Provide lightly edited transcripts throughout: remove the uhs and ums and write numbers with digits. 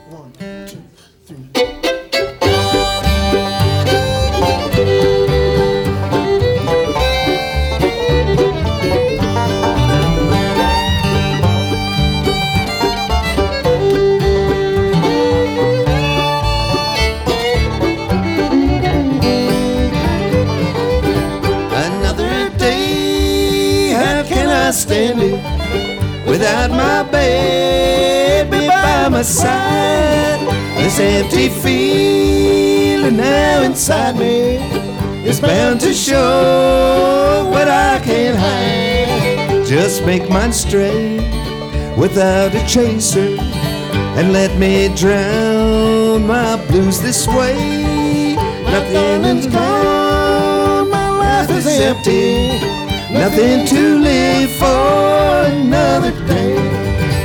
1, 2, 3. Another day, how can I stand it without my baby by my side? This empty feeling now inside me is bound to show what I can't hide. Just make mine straight without a chaser, and let me drown my blues this way. Nothing is gone, my life is empty, nothing to live for another day.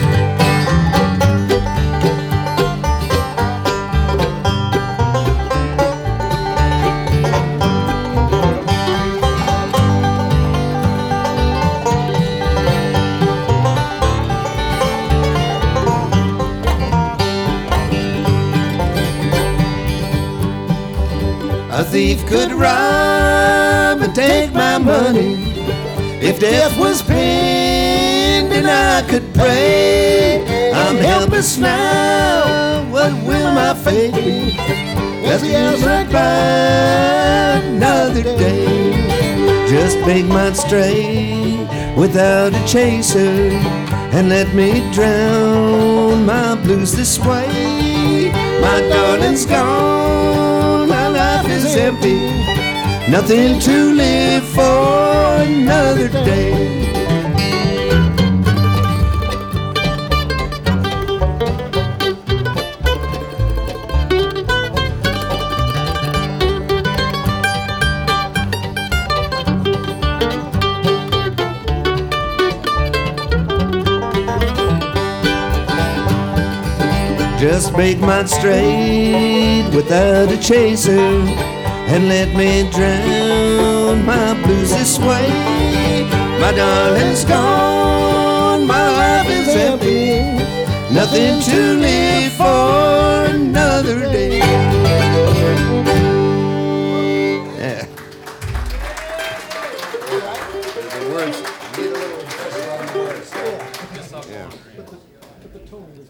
A thief could rob and take my money. If death was pending, I could pray. I'm helpless now, what will my fate be as the hours drag by another day? Just make mine straight without a chaser, and let me drown my blues this way. My darling's gone, my life is empty, nothing to live for another day. Just make mine straight without a chaser, and let me drown my blues this way. My darling's gone, my life is empty, nothing to live for another day.